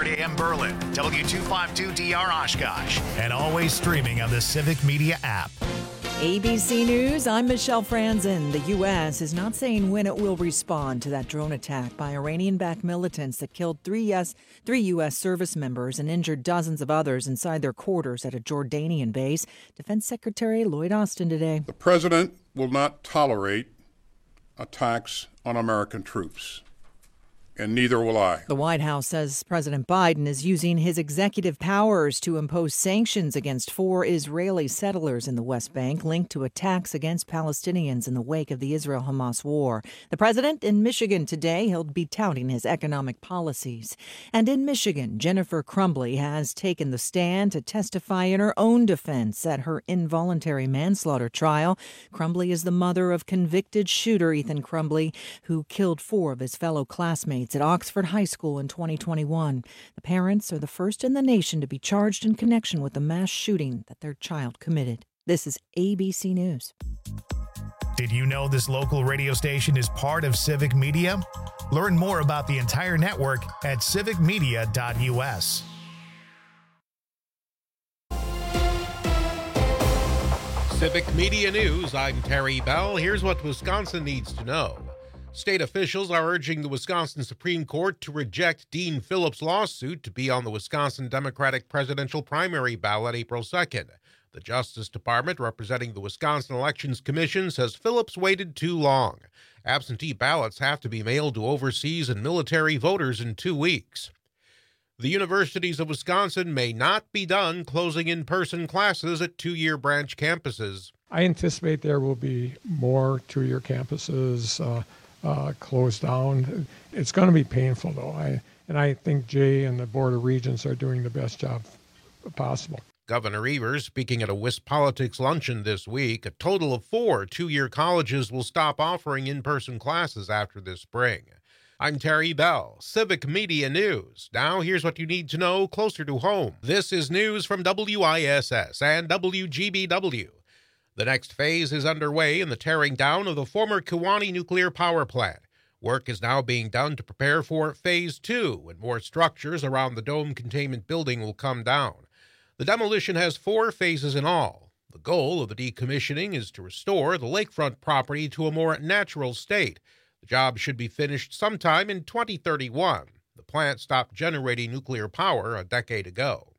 600 AM Berlin, W252DR Oshkosh, and always streaming on the Civic Media app. ABC News, I'm Michelle Franzen. The U.S. is not saying when it will respond to that drone attack by Iranian-backed militants that killed three U.S. service members and injured dozens of others inside their quarters at a Jordanian base. Defense Secretary Lloyd Austin today. The president will not tolerate attacks on American troops, and neither will I. The White House says President Biden is using his executive powers to impose sanctions against 4 Israeli settlers in the West Bank linked to attacks against Palestinians in the wake of the Israel-Hamas war. The president in Michigan today, he'll be touting his economic policies. And in Michigan, Jennifer Crumbley has taken the stand to testify in her own defense at her involuntary manslaughter trial. Crumbley is the mother of convicted shooter Ethan Crumbley, who killed 4 of his fellow classmates at Oxford High School in 2021. The parents are the first in the nation to be charged in connection with the mass shooting that their child committed. This is ABC News. Did you know this local radio station is part of Civic Media? Learn more about the entire network at civicmedia.us. Civic Media News, I'm Terry Bell. Here's what Wisconsin needs to know. State officials are urging the Wisconsin Supreme Court to reject Dean Phillips' lawsuit to be on the Wisconsin Democratic presidential primary ballot April 2nd. The Justice Department, representing the Wisconsin Elections Commission, says Phillips waited too long. Absentee ballots have to be mailed to overseas and military voters in 2 weeks. The universities of Wisconsin may not be done closing in-person classes at 2-year branch campuses. I anticipate there will be more 2-year campuses closed down. It's going to be painful, though. I think Jay and the Board of Regents are doing the best job possible. Governor Evers speaking at a WisPolitics luncheon this week. A total of 4 2-year colleges will stop offering in-person classes after this spring. I'm Terry Bell, Civic Media News. Now here's what you need to know closer to home. This is news from WISS and WGBW. The next phase is underway in the tearing down of the former Kewaunee nuclear power plant. Work is now being done to prepare for Phase 2, when more structures around the dome containment building will come down. The demolition has 4 phases in all. The goal of the decommissioning is to restore the lakefront property to a more natural state. The job should be finished sometime in 2031. The plant stopped generating nuclear power a decade ago.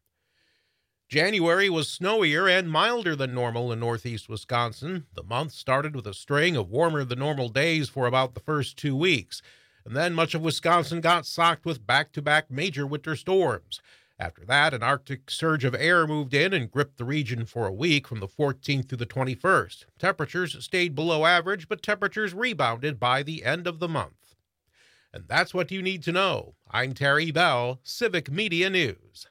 January was snowier and milder than normal in northeast Wisconsin. The month started with a string of warmer-than-normal days for about the first 2 weeks, and then much of Wisconsin got socked with back-to-back major winter storms. After that, an Arctic surge of air moved in and gripped the region for a week from the 14th through the 21st. Temperatures stayed below average, but temperatures rebounded by the end of the month. And that's what you need to know. I'm Terry Bell, Civic Media News.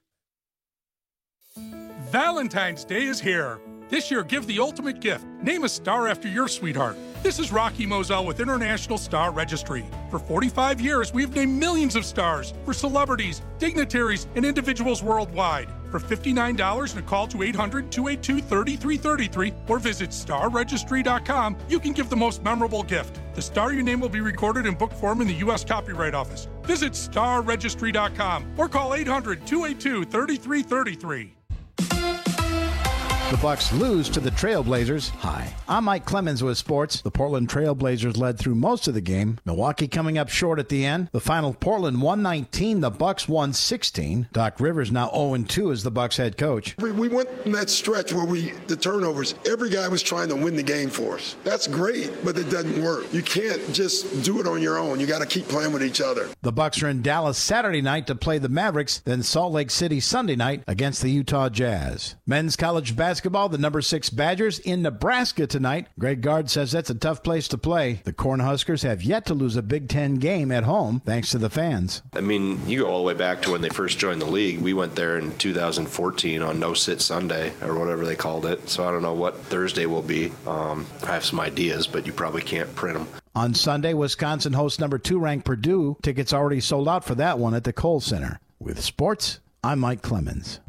Valentine's Day is here. This year, give the ultimate gift. Name a star after your sweetheart. This is Rocky Moselle with International Star Registry. For 45 years, we've named millions of stars for celebrities, dignitaries, and individuals worldwide. For $59 and a call to 800-282-3333 or visit starregistry.com, you can give the most memorable gift. The star you name will be recorded in book form in the U.S. Copyright Office. Visit starregistry.com or call 800-282-3333. The Bucks lose to the Trailblazers. Hi, I'm Mike Clemens with sports. The Portland Trailblazers led through most of the game. Milwaukee coming up short at the end. The final, Portland 119, the Bucks 116. Doc Rivers now 0-2 as the Bucks head coach. We went in that stretch where the turnovers, every guy was trying to win the game for us. That's great, but it doesn't work. You can't just do it on your own. You got to keep playing with each other. The Bucks are in Dallas Saturday night to play the Mavericks, then Salt Lake City Sunday night against the Utah Jazz. Men's college basketball, the number 6 Badgers in Nebraska tonight. Greg Gard says that's a tough place to play. The Cornhuskers have yet to lose a Big Ten game at home, thanks to the fans. I mean, you go all the way back to when they first joined the league. We went there in 2014 on No Sit Sunday, or whatever they called it. So I don't know what Thursday will be. I have some ideas, but you probably can't print them. On Sunday, Wisconsin hosts number 2 ranked Purdue. Tickets already sold out for that one at the Kohl Center. With sports, I'm Mike Clemens.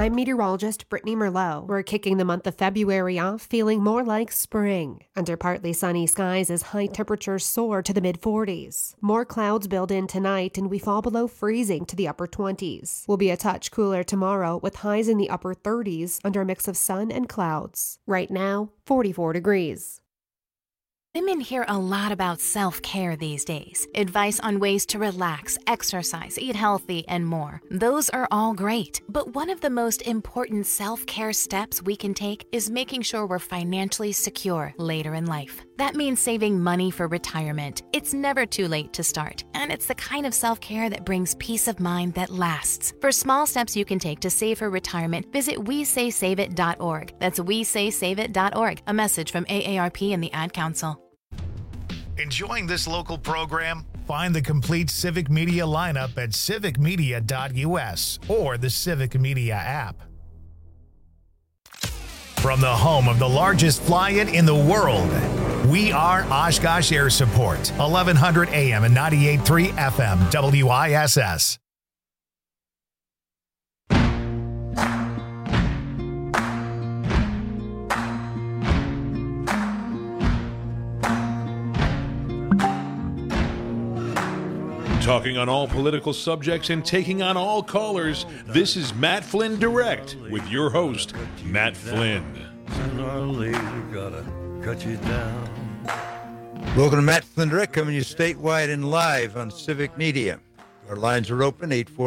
I'm meteorologist Brittany Merlot. We're kicking the month of February off feeling more like spring. Under partly sunny skies as high temperatures soar to the mid-40s. More clouds build in tonight and we fall below freezing to the upper 20s. We'll be a touch cooler tomorrow with highs in the upper 30s under a mix of sun and clouds. Right now, 44 degrees. Women hear a lot about self-care these days. Advice on ways to relax, exercise, eat healthy, and more. Those are all great. But one of the most important self-care steps we can take is making sure we're financially secure later in life. That means saving money for retirement. It's never too late to start. And it's the kind of self-care that brings peace of mind that lasts. For small steps you can take to save for retirement, visit WeSaySaveIt.org. That's WeSaySaveIt.org. A message from AARP and the Ad Council. Enjoying this local program? Find the complete Civic Media lineup at civicmedia.us or the Civic Media app. From the home of the largest fly-in in the world, we are Oshkosh Air Support, 1100 AM and 98.3 FM, WISS. Talking on all political subjects and taking on all callers, this is Matt Flynn Direct with your host, Matt Flynn. Welcome to Matt Flynn Direct, coming to you statewide and live on Civic Media. Our lines are open,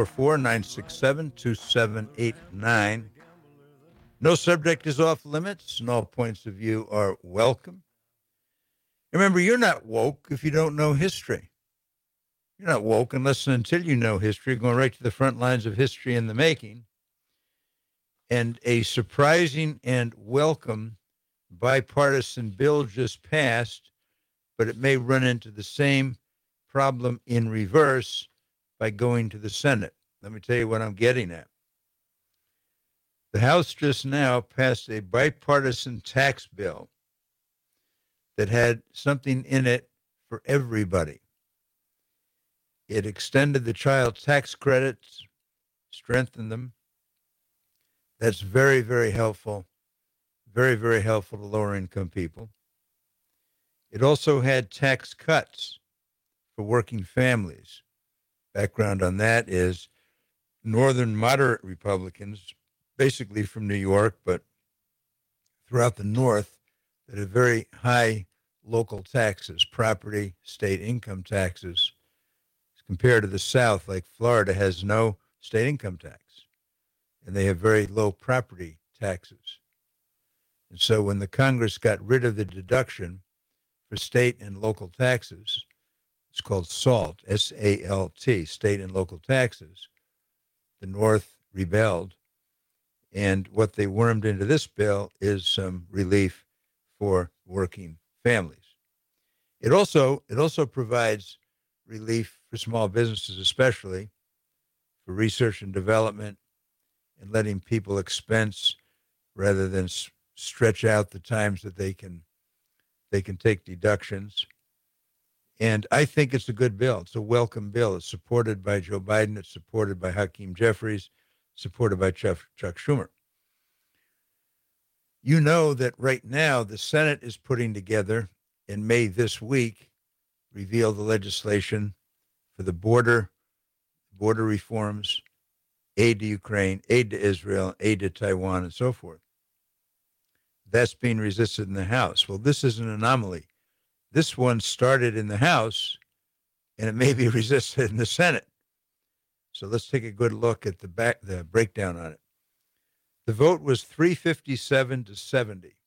844-967-2789. No subject is off limits, and all points of view are welcome. Remember, you're not woke if you don't know history. You're not woke unless and until you know history, going right to the front lines of history in the making. And a surprising and welcome bipartisan bill just passed, but it may run into the same problem in reverse by going to the Senate. Let me tell you what I'm getting at. The House just now passed a bipartisan tax bill that had something in it for everybody. It extended the child tax credits, strengthened them. That's very, very helpful. Very, very helpful to lower income people. It also had tax cuts for working families. Background on that is northern moderate Republicans, basically from New York, but throughout the North, that have very high local taxes, property, state income taxes, compared to the South, like Florida has no state income tax, and they have very low property taxes. And so when the Congress got rid of the deduction for state and local taxes, it's called SALT, S-A-L-T, state and local taxes, the North rebelled. And what they wormed into this bill is some relief for working families. It also provides relief for small businesses, especially for research and development and letting people expense rather than stretch out the times that they can take deductions. And I think it's a good bill. It's a welcome bill. It's supported by Joe Biden. It's supported by Hakeem Jeffries, supported by Chuck Schumer. You know that right now the Senate is putting together, and may this week reveal the legislation for the border reforms, aid to Ukraine, aid to Israel, aid to Taiwan, and so forth. That's being resisted in the House. Well, this is an anomaly. This one started in the House, and it may be resisted in the Senate. So let's take a good look at the breakdown on it. The vote was 357 to 70.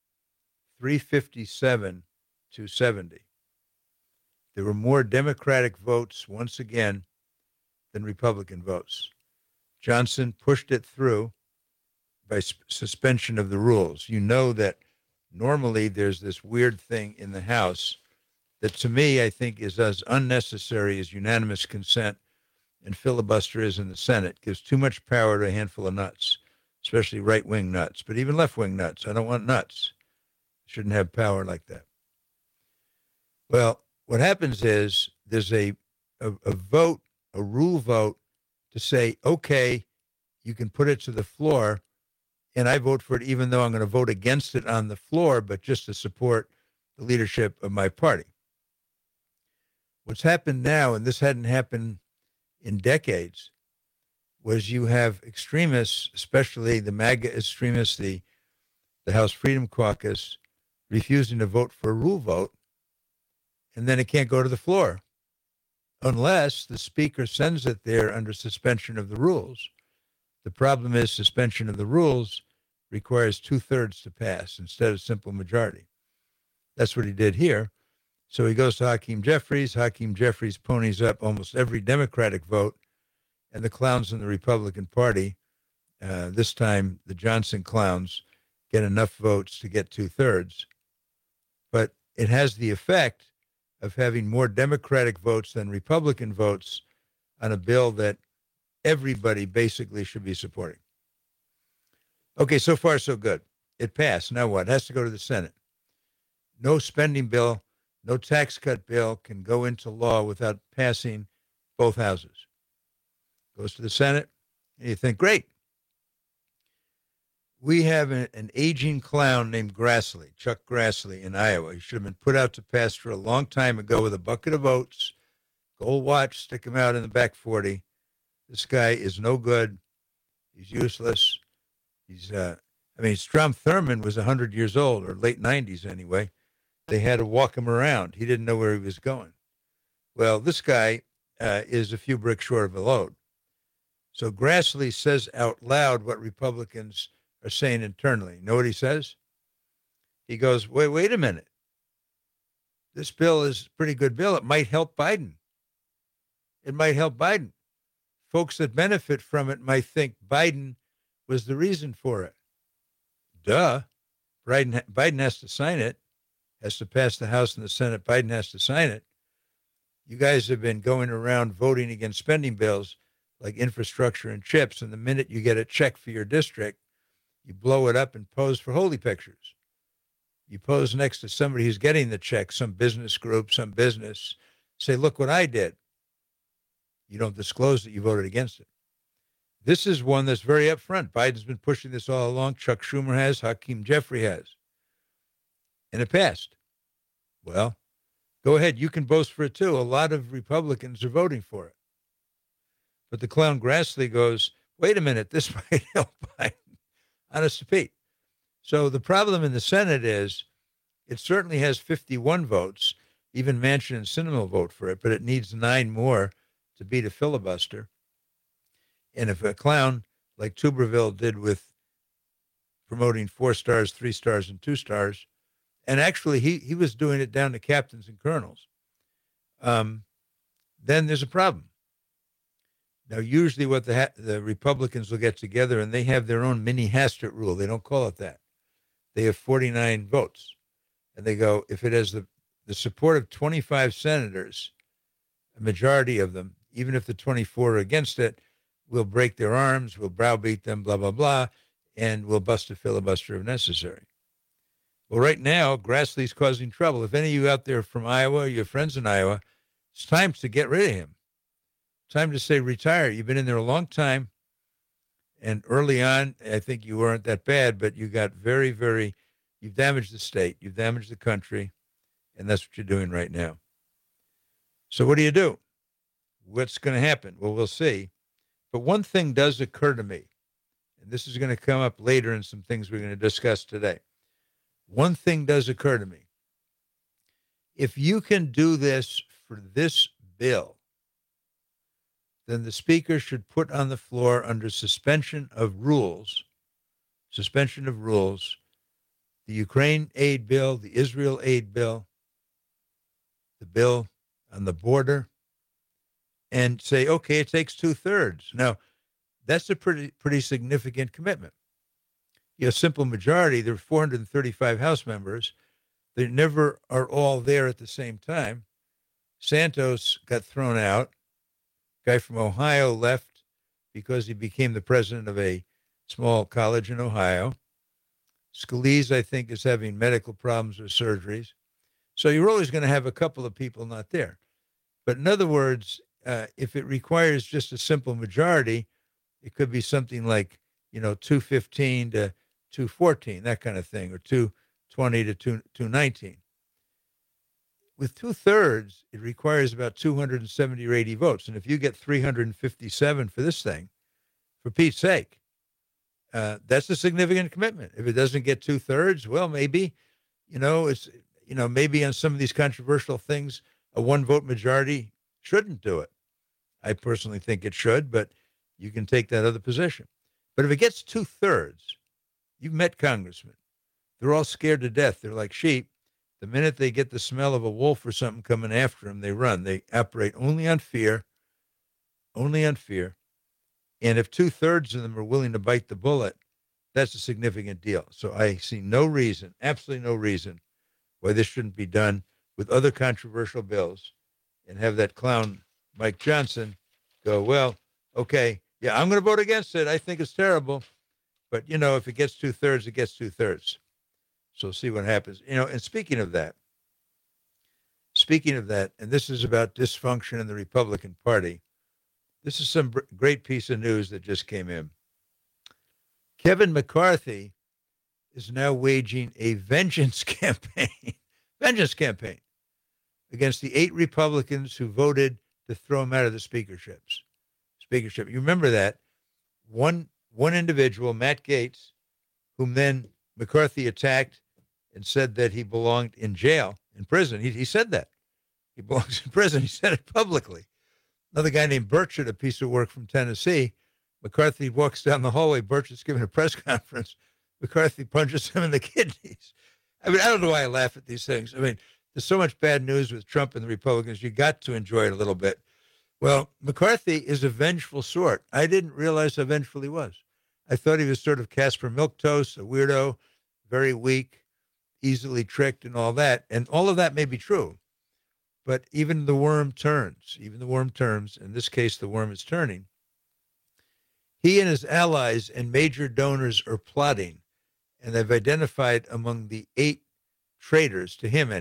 357 to 70. There were more Democratic votes, once again, than Republican votes. Johnson pushed it through by suspension of the rules. You know that normally there's this weird thing in the House that to me I think is as unnecessary as unanimous consent and filibuster is in the Senate. It gives too much power to a handful of nuts, especially right-wing nuts, but even left-wing nuts. I don't want nuts. Shouldn't have power like that. Well, what happens is there's a vote, a rule vote to say, okay, you can put it to the floor, and I vote for it even though I'm going to vote against it on the floor, but just to support the leadership of my party. What's happened now, and this hadn't happened in decades, was you have extremists, especially the MAGA extremists, the House Freedom Caucus, refusing to vote for a rule vote, and then it can't go to the floor unless the speaker sends it there under suspension of the rules. The problem is suspension of the rules requires 2/3 to pass instead of simple majority. That's what he did here. So he goes to Hakeem Jeffries. Hakeem Jeffries ponies up almost every Democratic vote, and the clowns in the Republican Party, this time the Johnson clowns, get enough votes to get 2/3. But it has the effect of having more Democratic votes than Republican votes on a bill that everybody basically should be supporting. Okay, so far so good. It passed. Now what? It has to go to the Senate. No spending bill, no tax cut bill can go into law without passing both houses. Goes to the Senate, and you think, great. We have an aging clown named Grassley, Chuck Grassley in Iowa. He should have been put out to pasture a long time ago with a bucket of oats, gold watch, stick him out in the back 40. This guy is no good. He's useless. Strom Thurmond was 100 years old, or late 90s anyway. They had to walk him around. He didn't know where he was going. Well, this guy is a few bricks short of a load. So Grassley says out loud what Republicans are saying internally. You know what he says? He goes, wait a minute. This bill is a pretty good bill. It might help Biden. It might help Biden. Folks that benefit from it might think Biden was the reason for it. Duh. Biden has to sign it, has to pass the House and the Senate. Biden has to sign it. You guys have been going around voting against spending bills like infrastructure and chips, and the minute you get a check for your district, you blow it up and pose for holy pictures. You pose next to somebody who's getting the check, some business group, some business, say, look what I did. You don't disclose that you voted against it. This is one that's very upfront. Biden's been pushing this all along. Chuck Schumer has, Hakeem Jeffrey has. And it passed. Well, go ahead. You can boast for it too. A lot of Republicans are voting for it. But the clown Grassley goes, wait a minute, this might help Biden. Honest to Pete. So the problem in the Senate is it certainly has 51 votes. Even Manchin and Sinema vote for it, but it needs 9 more to beat a filibuster. And if a clown like Tuberville did with promoting 4 stars, 3 stars, and 2 stars, and actually he was doing it down to captains and colonels, then there's a problem. Now, usually what the Republicans will get together, and they have their own mini Hastert rule. They don't call it that. They have 49 votes. And they go, if it has the support of 25 senators, a majority of them, even if the 24 are against it, we'll break their arms, we'll browbeat them, blah, blah, blah, and we'll bust a filibuster if necessary. Well, right now, Grassley's causing trouble. If any of you out there from Iowa, or your friends in Iowa, it's time to get rid of him. Time to say retire. You've been in there a long time. And early on, I think you weren't that bad, but you got you've damaged the state. You've damaged the country. And that's what you're doing right now. So what do you do? What's going to happen? Well, we'll see. But one thing does occur to me, and this is going to come up later in some things we're going to discuss today. One thing does occur to me. If you can do this for this bill, then the speaker should put on the floor under suspension of rules, the Ukraine aid bill, the Israel aid bill, the bill on the border, and say, okay, it takes 2/3. Now, that's a pretty significant commitment. You have simple majority. There are 435 House members. They never are all there at the same time. Santos got thrown out. Guy from Ohio left because he became the president of a small college in Ohio. Scalise, I think, is having medical problems or surgeries. So you're always going to have a couple of people not there. But in other words, if it requires just a simple majority, It could be something like, 215 to 214, that kind of thing, or 220 to 219. With 2/3, it requires about 270 or 80 votes. And if you get 357 for this thing, for Pete's sake, that's a significant commitment. If it doesn't get 2/3, well, maybe, maybe on some of these controversial things, a 1-vote majority shouldn't do it. I personally think it should, but you can take that other position. But if it gets 2/3, you've met congressmen. They're all scared to death. They're like sheep. The minute they get the smell of a wolf or something coming after them, they run. They operate only on fear. And if 2/3 of them are willing to bite the bullet, that's a significant deal. So I see no reason, absolutely no reason, why this shouldn't be done with other controversial bills and have that clown Mike Johnson go, well, okay, yeah, I'm going to vote against it. I think it's terrible. But, if it gets 2/3, it gets 2/3. So see what happens. And speaking of that, and this is about dysfunction in the Republican Party, this is some great piece of news that just came in. Kevin McCarthy is now waging a vengeance campaign against the 8 Republicans who voted to throw him out of the speakership. You remember that? One individual, Matt Gaetz, whom then McCarthy attacked and said that he belonged in jail, in prison. He said that. He belongs in prison. He said it publicly. Another guy named Burchett, a piece of work from Tennessee. McCarthy walks down the hallway. Burchett's giving a press conference. McCarthy punches him in the kidneys. I don't know why I laugh at these things. There's so much bad news with Trump and the Republicans. You got to enjoy it a little bit. Well, McCarthy is a vengeful sort. I didn't realize how vengeful he was. I thought he was sort of Casper Milquetoast, a weirdo, very weak, easily tricked and all that. And all of that may be true. But even the worm turns. In this case, the worm is turning. He and his allies and major donors are plotting. And they've identified among the 8 traitors to him,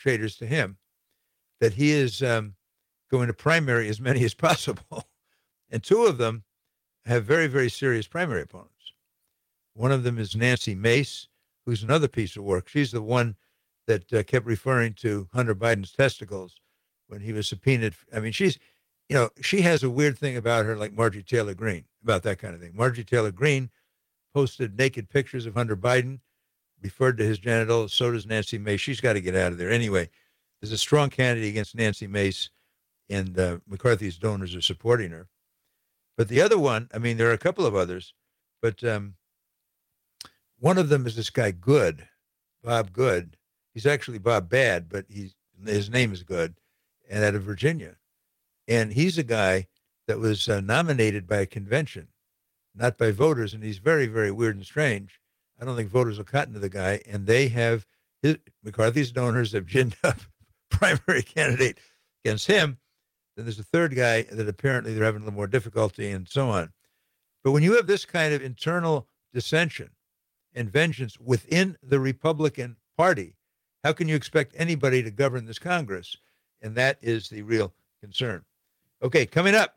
that he is going to primary as many as possible. And 2 of them have very, very serious primary opponents. One of them is Nancy Mace, who's another piece of work. She's the one that kept referring to Hunter Biden's testicles when he was subpoenaed. She has a weird thing about her, like Marjorie Taylor Greene, about that kind of thing. Marjorie Taylor Greene posted naked pictures of Hunter Biden, referred to his genitals. So does Nancy Mace. She's got to get out of there. Anyway, there's a strong candidate against Nancy Mace, and McCarthy's donors are supporting her. But the other one, there are a couple of others, but one of them is this guy Good, Bob Good. He's actually Bob Bad, but his name is Good, and out of Virginia. And he's a guy that was nominated by a convention, not by voters, and he's very, very weird and strange. I don't think voters will cotton to the guy, and they have McCarthy's donors have ginned up primary candidate against him. Then there's a third guy that apparently they're having a little more difficulty and so on. But when you have this kind of internal dissension and vengeance within the Republican Party, how can you expect anybody to govern this Congress? And that is the real concern. Okay, coming up,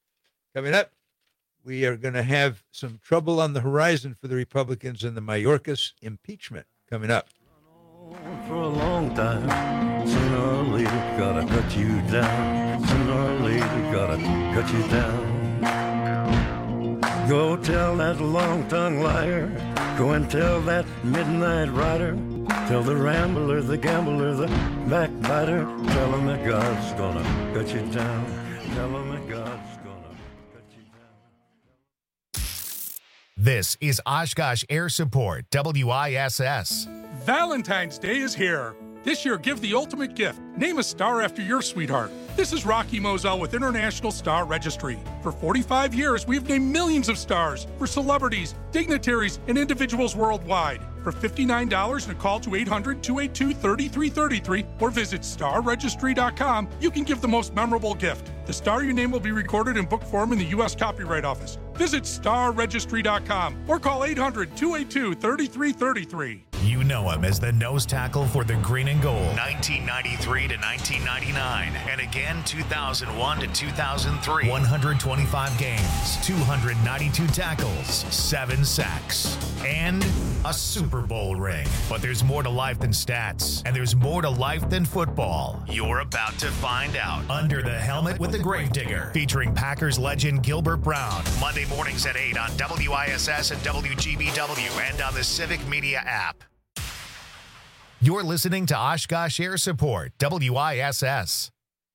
we are going to have some trouble on the horizon for the Republicans in the Mayorkas impeachment coming up. For a long time, sooner or later, gotta cut you down. Sooner or later, gotta cut you down. Go tell that long-tongued liar. Go and tell that midnight rider. Tell the rambler, the gambler, the backbiter. Tell him that God's gonna cut you down. Tell him that God's gonna cut you down. This is Oshkosh Air Support, WISS. Valentine's Day is here. This year, give the ultimate gift. Name a star after your sweetheart. This is Rocky Moselle with International Star Registry. For 45 years, we've named millions of stars for celebrities, dignitaries, and individuals worldwide. For $59 and a call to 800-282-3333 or visit starregistry.com, you can give the most memorable gift. The star you name will be recorded in book form in the U.S. Copyright Office. Visit starregistry.com or call 800-282-3333. You know him as the nose tackle for the Green and Gold, 1993 to 1999, and again 2001 to 2003. 125 games, 292 tackles, 7 sacks, and a Super Bowl ring. But there's more to life than stats, and there's more to life than football. You're about to find out. Under the Helmet with the Gravedigger, featuring Packers legend Gilbert Brown. Monday mornings at 8 on WISS and WGBW and on the Civic Media app. You're listening to Oshkosh Air Support, WISS.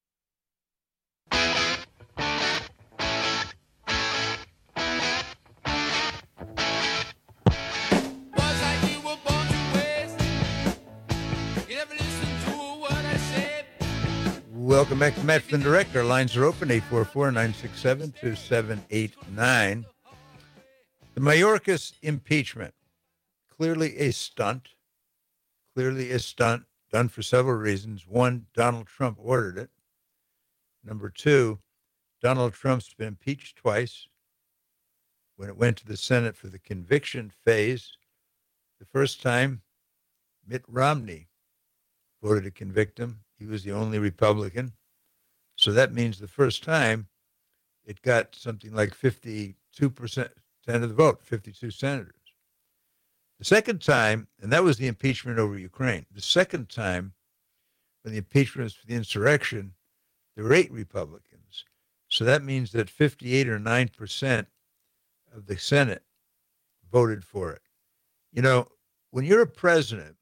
Welcome back to Matt Flynn Direct. Our lines are open, 844-967-2789. The Mayorkas impeachment, clearly a stunt done for several reasons. One, Donald Trump ordered it. Number two, Donald Trump's been impeached twice. When it went to the Senate for the conviction phase, the first time, Mitt Romney voted to convict him. He was the only Republican. So that means the first time it got something like 52% of the vote, 52 senators. The second time, and that was the impeachment over Ukraine. The second time, when the impeachment was for the insurrection, there were 8 Republicans. So that means that 58 or 9% of the Senate voted for it. You know, when you're a president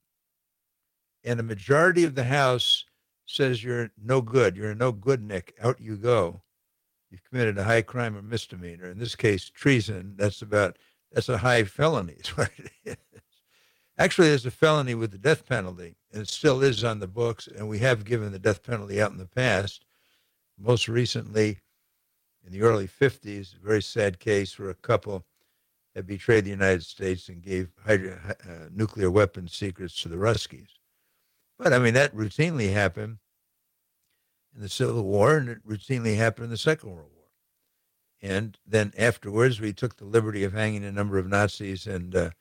and a majority of the House says you're no good, you're a no good, Nick, out you go, you've committed a high crime or misdemeanor. In this case, treason, that's a high felony, is what it is. Actually, there's a felony with the death penalty, and it still is on the books, and we have given the death penalty out in the past. Most recently, in the early 50s, a very sad case where a couple had betrayed the United States and gave nuclear weapons secrets to the Ruskies. But, I mean, that routinely happened in the Civil War, and it routinely happened in the Second World War. And then afterwards, we took the liberty of hanging a number of Nazis and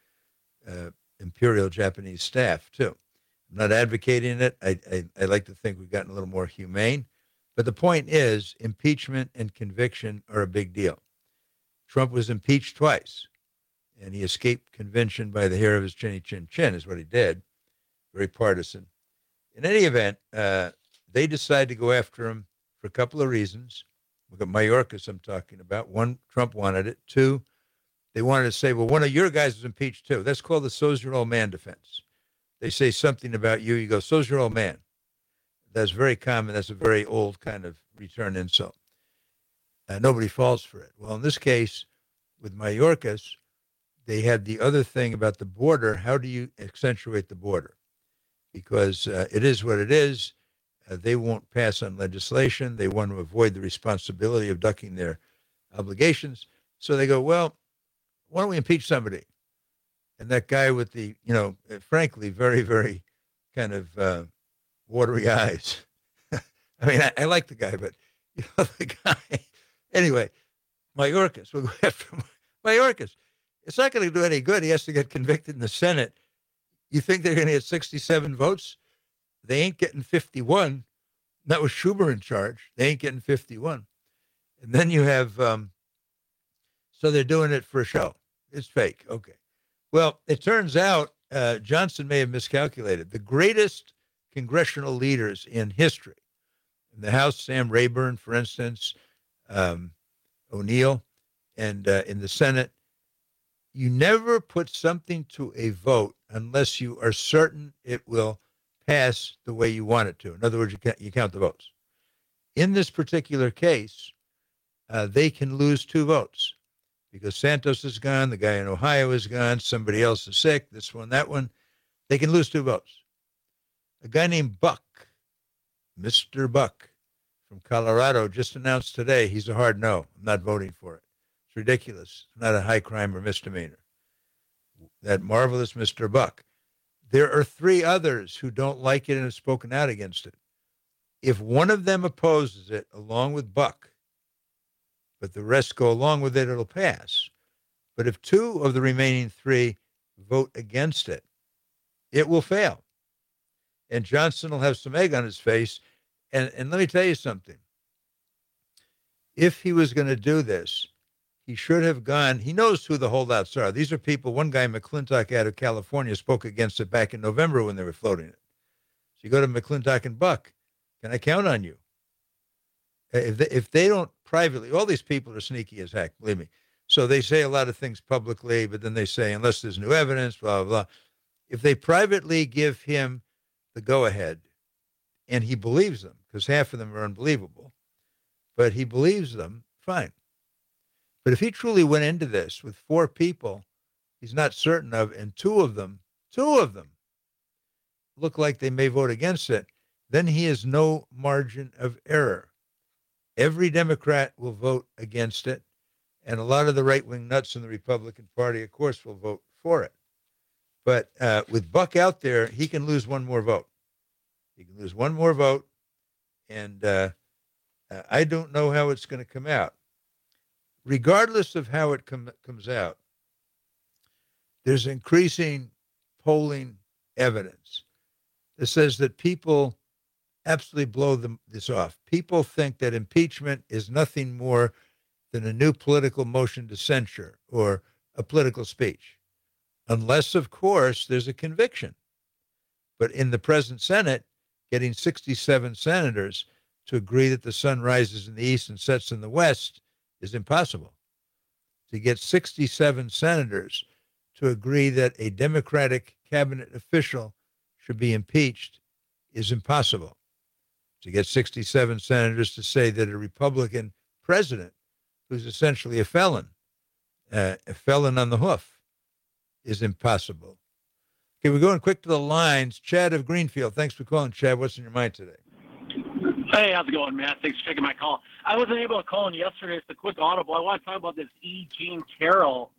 Imperial Japanese staff, too. I'm not advocating it. I like to think we've gotten a little more humane. But the point is, impeachment and conviction are a big deal. Trump was impeached twice, and he escaped conviction by the hair of his chinny chin chin, is what he did. Very partisan. In any event, they decided to go after him for a couple of reasons. Look at Mayorkas I'm talking about. One, Trump wanted it. Two, they wanted to say, well, one of your guys was impeached too. That's called the so's your old man defense. They say something about you, you go, so's your old man. That's very common. That's a very old kind of return insult. Nobody falls for it. Well, in this case, with Mayorkas, they had the other thing about the border. How do you accentuate the border? Because it is what it is. They won't pass on legislation. They want to avoid the responsibility of ducking their obligations. So they go, well, why don't we impeach somebody? And that guy with the, frankly, very, very kind of watery eyes. I mean, I like the guy, but the guy. Anyway, Mayorkas. We'll go after Mayorkas. It's not going to do any good. He has to get convicted in the Senate. You think they're going to get 67 votes? They ain't getting 51. That was Schumer in charge. They ain't getting 51. And then you have, so they're doing it for a show. It's fake. Okay. Well, it turns out Johnson may have miscalculated. The greatest congressional leaders in history, in the House, Sam Rayburn, for instance, O'Neill, and in the Senate, you never put something to a vote unless you are certain it will pass the way you want it to. In other words, you count the votes. In this particular case, they can lose 2 votes because Santos is gone, the guy in Ohio is gone, somebody else is sick, this one, that one. They can lose 2 votes. A guy named Buck, Mr. Buck from Colorado, just announced today he's a hard no. I'm not voting for it. It's ridiculous. It's not a high crime or misdemeanor. That marvelous Mr. Buck. There are 3 others who don't like it and have spoken out against it. If one of them opposes it, along with Buck, but the rest go along with it, it'll pass. But if 2 of the remaining 3 vote against it, It will fail. And Johnson will have some egg on his face. And let me tell you something. If he was going to do this, he should have gone. He knows who the holdouts are. These are people. One guy, McClintock out of California, spoke against it back in November when they were floating it. So you go to McClintock and Buck. Can I count on you? If they don't privately, all these people are sneaky as heck, believe me. So they say a lot of things publicly, but then they say, unless there's new evidence, blah, blah, blah. If they privately give him the go-ahead, and he believes them, because half of them are unbelievable, but he believes them, fine. But if he truly went into this with 4 people he's not certain of, and two of them look like they may vote against it, then he has no margin of error. Every Democrat will vote against it, and a lot of the right-wing nuts in the Republican Party, of course, will vote for it. But with Buck out there, he can lose one more vote. He can lose one more vote, and I don't know how it's going to come out. Regardless of how it comes out, there's increasing polling evidence that says that people absolutely blow this off. People think that impeachment is nothing more than a new political motion to censure or a political speech, unless, of course, there's a conviction. But in the present Senate, getting 67 senators to agree that the sun rises in the east and sets in the west is impossible. To get 67 senators to agree that a Democratic cabinet official should be impeached is impossible. To get 67 senators to say that a Republican president, who's essentially a felon on the hoof, is impossible. Okay, we're going quick to the lines. Chad of Greenfield. Thanks for calling, Chad. What's in your mind today? Hey, how's it going, Matt? Thanks for taking my call. I wasn't able to call in yesterday. It's a quick audible. I want to talk about this E. Jean Carroll.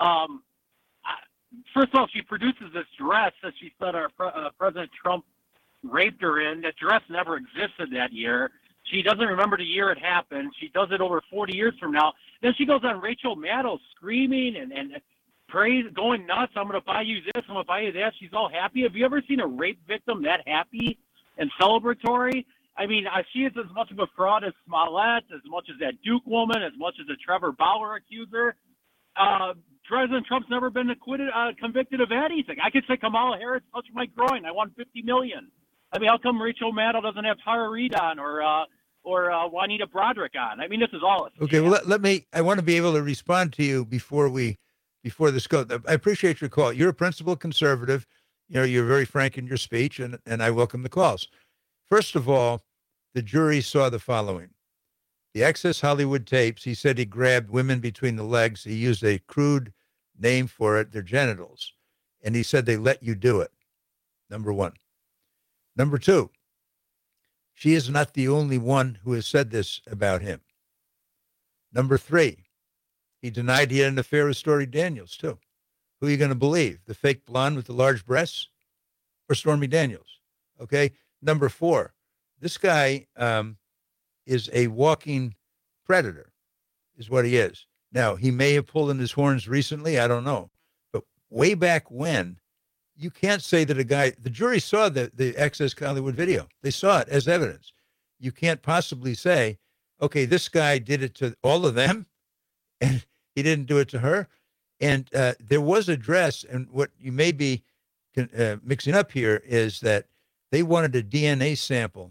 First of all, she produces this dress that she said our President Trump raped her in. That dress never existed that year. She doesn't remember the year it happened. She does it over 40 years from now. Then she goes on Rachel Maddow screaming and praise, going nuts. I'm going to buy you this. I'm going to buy you that. She's all happy. Have you ever seen a rape victim that happy and celebratory? I mean, she is as much of a fraud as Smollett, as much as that Duke woman, as much as the Trevor Bauer accuser. President Trump's never been convicted of anything. I could say Kamala Harris touched my groin. I won $50 million. I mean, how come Rachel Maddow doesn't have Tara Reid on or Juanita Broderick on? I mean, this is all. Okay, well, I want to be able to respond to you before this goes. I appreciate your call. You're a principled conservative. You know, you're very frank in your speech, and I welcome the calls. First of all, the jury saw the following. The Access Hollywood tapes, he said he grabbed women between the legs. He used a crude name for it, their genitals. And he said they let you do it, number one. Number two, she is not the only one who has said this about him. Number three, he denied he had an affair with Stormy Daniels, too. Who are you going to believe? The fake blonde with the large breasts or Stormy Daniels? Okay. Number four, this guy is a walking predator, is what he is. Now, he may have pulled in his horns recently. I don't know. But way back when, you can't say that the jury saw the Access Hollywood video. They saw it as evidence. You can't possibly say, okay, this guy did it to all of them, and he didn't do it to her. And there was a dress, and what you may be mixing up here is that they wanted a DNA sample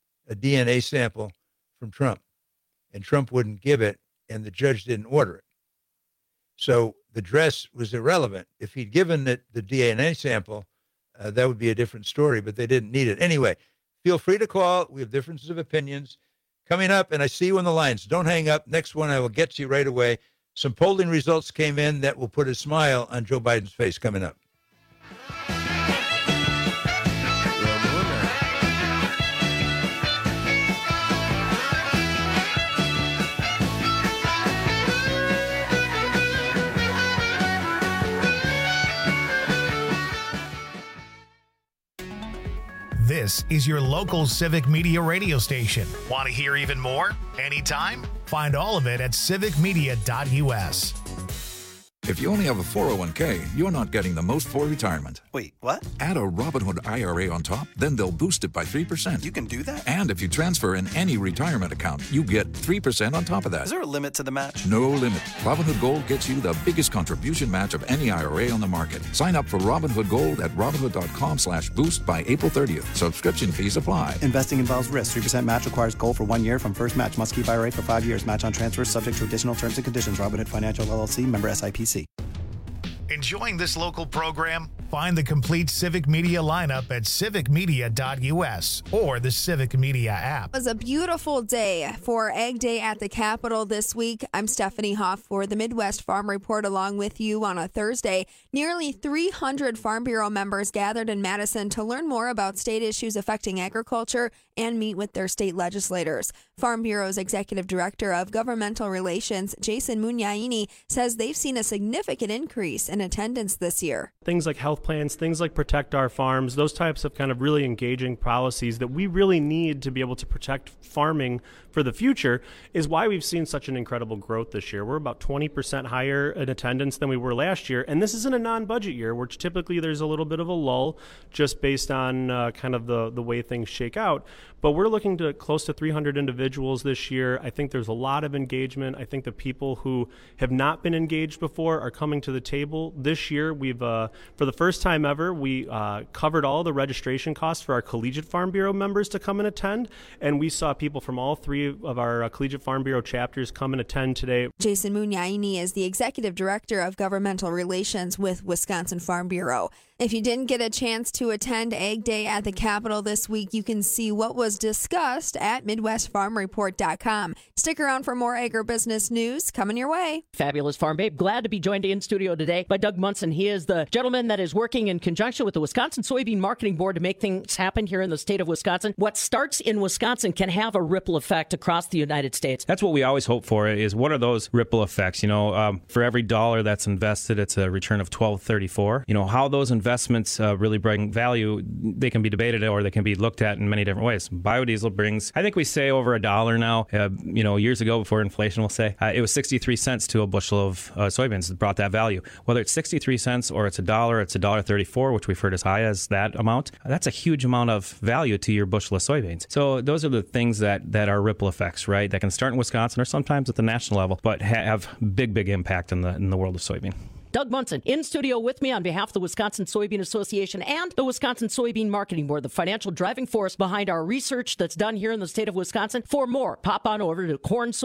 from Trump, and Trump wouldn't give it, and the judge didn't order it. So the dress was irrelevant. If he'd given it the DNA sample, that would be a different story, but they didn't need it. Anyway, feel free to call. We have differences of opinions. Coming up, and I see you on the lines. Don't hang up. Next one, I will get to you right away. Some polling results came in that will put a smile on Joe Biden's face coming up. This is your local Civic Media radio station. Want to hear even more? Anytime? Find all of it at civicmedia.us. If you only have a 401k, you're not getting the most for retirement. Wait, what? Add a Robinhood IRA on top, then they'll boost it by 3%. You can do that? And if you transfer in any retirement account, you get 3% on top of that. Is there a limit to the match? No limit. Robinhood Gold gets you the biggest contribution match of any IRA on the market. Sign up for Robinhood Gold at Robinhood.com/boost by April 30th. Subscription fees apply. Investing involves risk. 3% match requires gold for 1 year from first match. Must keep IRA for 5 years. Match on transfers subject to additional terms and conditions. Robinhood Financial LLC, member SIPC. Enjoying this local program? Find the complete Civic Media lineup at civicmedia.us or the Civic Media app. It was a beautiful day for Egg Day at the Capitol this week. I'm Stephanie Hoff for the Midwest Farm Report along with you on a Thursday. Nearly 300 Farm Bureau members gathered in Madison to learn more about state issues affecting agriculture and meet with their state legislators. Farm Bureau's Executive Director of Governmental Relations, Jason Munyaini, says they've seen a significant increase in attendance this year. Things like health plans, things like Protect Our Farms, those types of kind of really engaging policies that we really need to be able to protect farming for the future is why we've seen such an incredible growth this year. We're about 20% higher in attendance than we were last year, and this is in a non-budget year, which typically there's a little bit of a lull just based on kind of the way things shake out. But we're looking to close to 300 individuals this year. I think there's a lot of engagement. I think the people who have not been engaged before are coming to the table. This year, we've, for the first time ever, we covered all the registration costs for our Collegiate Farm Bureau members to come and attend. And we saw people from all three of our Collegiate Farm Bureau chapters come and attend today. Jason Munyaini is the Executive Director of Governmental Relations with Wisconsin Farm Bureau. If you didn't get a chance to attend Egg Day at the Capitol this week, you can see what was discussed at MidwestFarmReport.com. Stick around for more agribusiness news coming your way. Fabulous Farm Babe. Glad to be joined in studio today by Doug Munson. He is the gentleman that is working in conjunction with the Wisconsin Soybean Marketing Board to make things happen here in the state of Wisconsin. What starts in Wisconsin can have a ripple effect across the United States. That's what we always hope for, is what are those ripple effects? You know, for every dollar that's invested, it's a return of $12.34. You know, how those investments really bring value, they can be debated or they can be looked at in many different ways. Biodiesel brings, I think we say over $1 now. You know, years ago before inflation, we'll say it was 63 cents to a bushel of soybeans that brought that value. Whether it's 63 cents or it's $1, it's $1.34, which we've heard as high as that amount. That's a huge amount of value to your bushel of soybeans. So those are the things that are ripple effects, right? That can start in Wisconsin or sometimes at the national level, but have big impact in the world of soybean. Doug Munson in studio with me on behalf of the Wisconsin Soybean Association and the Wisconsin Soybean Marketing Board, the financial driving force behind our research that's done here in the state of Wisconsin. For more, pop on over to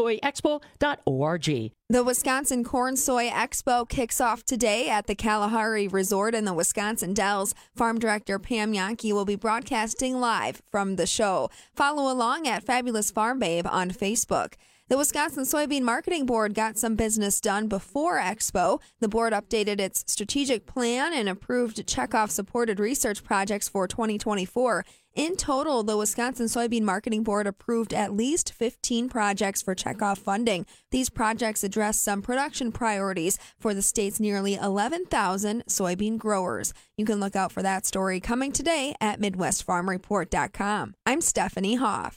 cornsoyexpo.org. The Wisconsin Corn Soy Expo kicks off today at the Kalahari Resort in the Wisconsin Dells. Farm Director Pam Yankee will be broadcasting live from the show. Follow along at Fabulous Farm Babe on Facebook. The Wisconsin Soybean Marketing Board got some business done before Expo. The board updated its strategic plan and approved checkoff-supported research projects for 2024. In total, the Wisconsin Soybean Marketing Board approved at least 15 projects for checkoff funding. These projects address some production priorities for the state's nearly 11,000 soybean growers. You can look out for that story coming today at MidwestFarmReport.com. I'm Stephanie Hoff.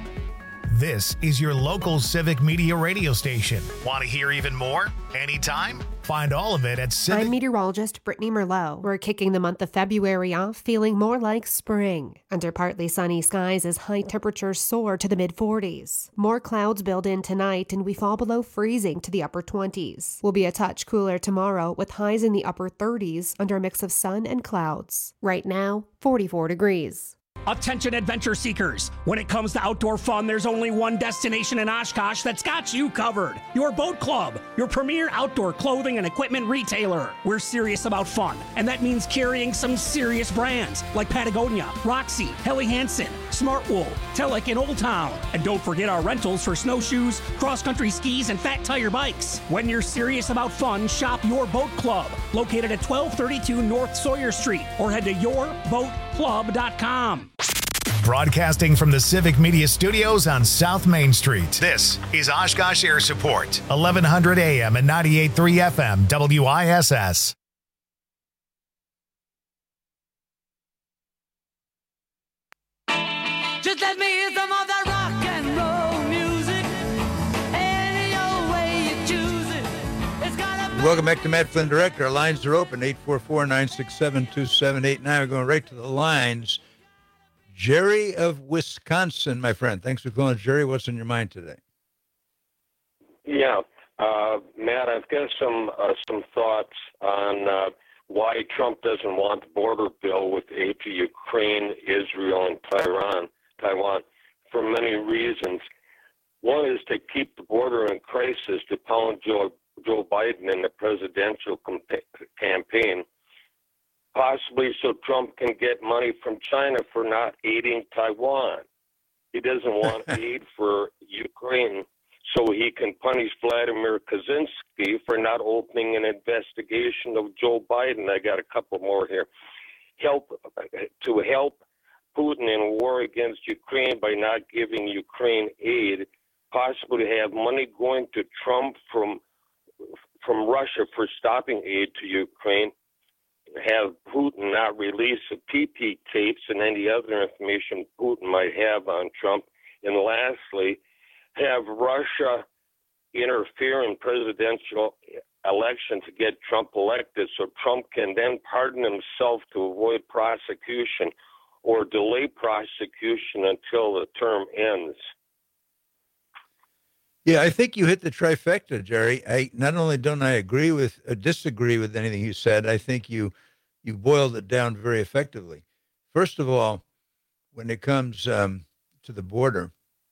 This is your local Civic Media radio station. Want to hear even more? Anytime? Find all of it at Civic. I'm meteorologist Brittany Merlot. We're kicking the month of February off feeling more like spring. Under partly sunny skies as high temperatures soar to the mid-40s. More clouds build in tonight and we fall below freezing to the upper 20s. We'll be a touch cooler tomorrow with highs in the upper 30s under a mix of sun and clouds. Right now, 44 degrees. Attention adventure seekers. When it comes to outdoor fun, there's only one destination in Oshkosh that's got you covered. Your Boat Club, your premier outdoor clothing and equipment retailer. We're serious about fun, and that means carrying some serious brands like Patagonia, Roxy, Helly Hansen, Smartwool, Telek, and Old Town. And don't forget our rentals for snowshoes, cross-country skis, and fat tire bikes. When you're serious about fun, shop Your Boat Club, located at 1232 North Sawyer Street, or head to yourboatclub.com. Broadcasting from the Civic Media Studios on South Main Street. This is Oshkosh Air Support, 1100 AM and 98.3 FM, WISS. Just let me hear some of that rock and roll music. Any old way you choose it. It's gotta be Welcome back to Matt Flynn Direct. Our lines are open, 844-967-2789. We're going right to the lines. Jerry of Wisconsin, my friend. Thanks for calling, Jerry. What's on your mind today? Yeah, Matt, I've got some thoughts on why Trump doesn't want the border bill with aid to Ukraine, Israel, and Taiwan, for many reasons. One is to keep the border in crisis to pound Joe Biden in the presidential campaign, possibly so Trump can get money from China for not aiding Taiwan. He doesn't want aid for Ukraine, so he can punish Vladimir Kaczynski for not opening an investigation of Joe Biden. I got a couple more here. Help Putin in war against Ukraine by not giving Ukraine aid, possibly have money going to Trump from Russia for stopping aid to Ukraine, have Putin not release the PP tapes and any other information Putin might have on Trump, and lastly, have Russia interfere in presidential election to get Trump elected so Trump can then pardon himself to avoid prosecution or delay prosecution until the term ends. Yeah, I think you hit the trifecta, Jerry. I not only don't I disagree with anything you said, I think you boiled it down very effectively. First of all, when it comes to the border,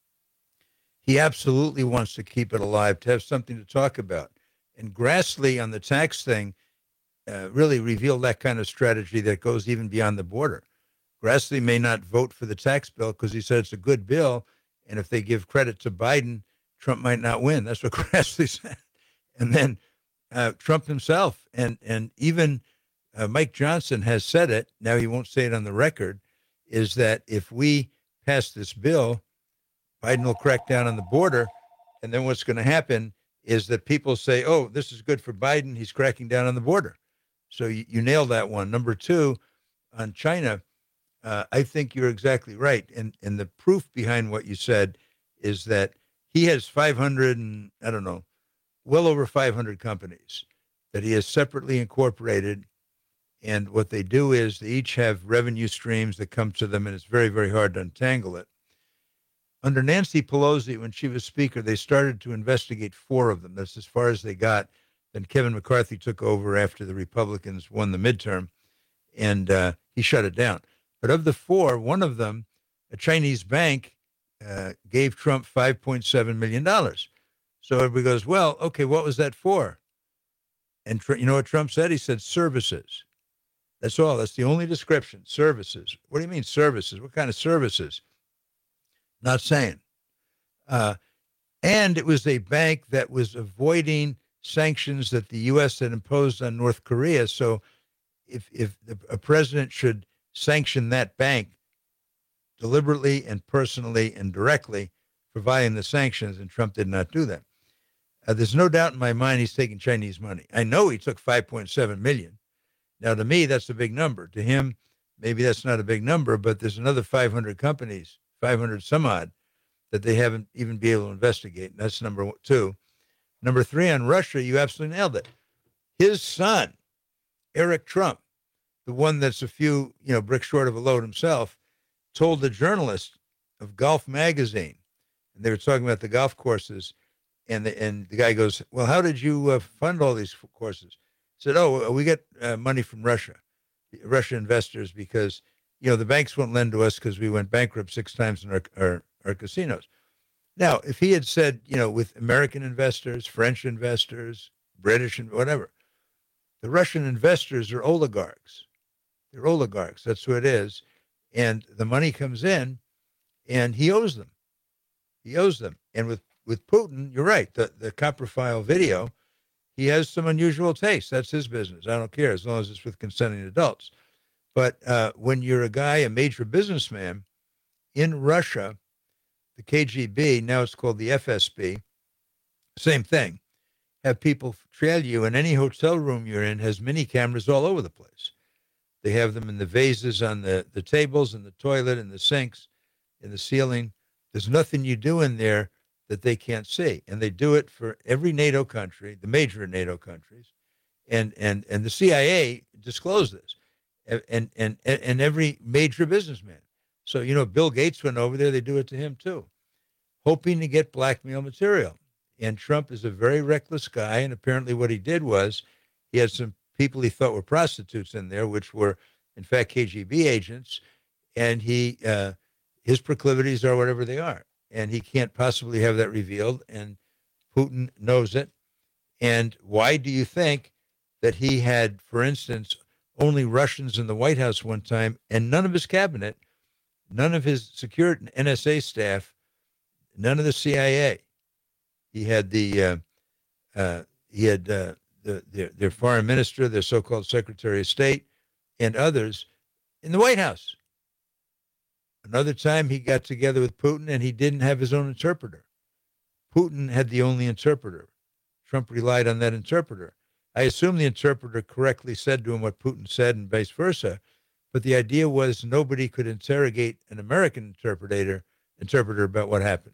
he absolutely wants to keep it alive, to have something to talk about. And Grassley on the tax thing really revealed that kind of strategy that goes even beyond the border. Grassley may not vote for the tax bill because he said it's a good bill, and if they give credit to Biden, Trump might not win. That's what Grassley said. And then Trump himself and even Mike Johnson has said it, now he won't say it on the record, is that if we pass this bill, Biden will crack down on the border, and then what's going to happen is that people say, oh, this is good for Biden, he's cracking down on the border. So you nailed that one. Number two, on China, I think you're exactly right. And the proof behind what you said is that he has 500 and, I don't know, well over 500 companies that he has separately incorporated. And what they do is they each have revenue streams that come to them, and it's very, very hard to untangle it. Under Nancy Pelosi, when she was Speaker, they started to investigate 4 of them. That's as far as they got. Then Kevin McCarthy took over after the Republicans won the midterm, and he shut it down. But of the 4, one of them, a Chinese bank, gave Trump $5.7 million. So everybody goes, well, okay, what was that for? And you know what Trump said? He said services. That's all. That's the only description, services. What do you mean services? What kind of services? Not saying. And it was a bank that was avoiding sanctions that the U.S. had imposed on North Korea. So if a president should sanction that bank deliberately and personally and directly for violating the sanctions, and Trump did not do that. There's no doubt in my mind he's taking Chinese money. I know he took $5.7 million. Now, to me, that's a big number. To him, maybe that's not a big number, but there's another 500 companies, 500 some odd, that they haven't even been able to investigate. And that's number 2. Number 3, on Russia, you absolutely nailed it. His son, Eric Trump, the one that's a few bricks short of a load himself, told the journalist of Golf Magazine, and they were talking about the golf courses, and the guy goes, well, how did you fund all these courses? He said, oh, we get money from Russian investors, because, the banks won't lend to us because we went bankrupt 6 times in our casinos. Now, if he had said, with American investors, French investors, British, and whatever, the Russian investors are oligarchs. They're oligarchs. That's who it is. And the money comes in, and he owes them. He owes them. And with Putin, you're right. The copper file video, he has some unusual taste. That's his business. I don't care, as long as it's with consenting adults. But when you're a major businessman in Russia, the KGB, now it's called the FSB, same thing, have people trail you, and any hotel room you're in has mini cameras all over the place. They have them in the vases on the tables, in the toilet, in the sinks, in the ceiling. There's nothing you do in there that they can't see. And they do it for every NATO country, the major NATO countries. And the CIA disclosed this, and every major businessman. So, Bill Gates went over there. They do it to him, too, hoping to get blackmail material. And Trump is a very reckless guy. And apparently what he did was he had some people he thought were prostitutes in there, which were, in fact, KGB agents. And his proclivities are whatever they are. And he can't possibly have that revealed. And Putin knows it. And why do you think that he had, for instance, only Russians in the White House one time, and none of his cabinet, none of his security NSA staff, none of the CIA? He had their foreign minister, their so-called Secretary of State, and others in the White House. Another time he got together with Putin and he didn't have his own interpreter. Putin had the only interpreter. Trump relied on that interpreter. I assume the interpreter correctly said to him what Putin said and vice versa, but the idea was nobody could interrogate an American interpreter about what happened.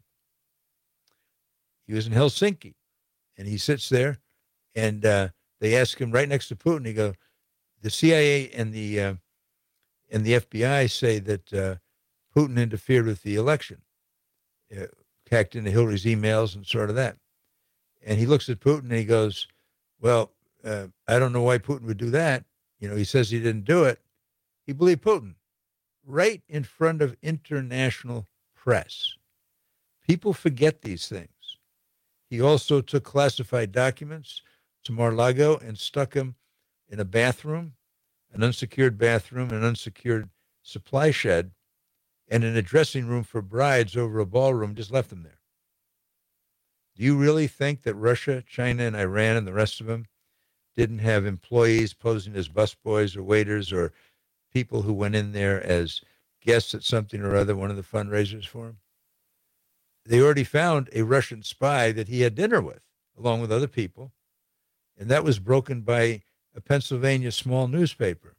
He was in Helsinki, and he sits there, and they ask him right next to Putin. He goes, the CIA and the FBI say that Putin interfered with the election, hacked into Hillary's emails and sort of that. And he looks at Putin and he goes, well, I don't know why Putin would do that. He says he didn't do it. He believed Putin right in front of international press. People forget these things. He also took classified documents to Mar-a-Lago and stuck them in a bathroom, an unsecured bathroom, an unsecured supply shed, and in a dressing room for brides over a ballroom, just left them there. Do you really think that Russia, China, and Iran and the rest of them didn't have employees posing as busboys or waiters or people who went in there as guests at something or other, one of the fundraisers for him? They already found a Russian spy that he had dinner with, along with other people, and that was broken by a Pennsylvania small newspaper.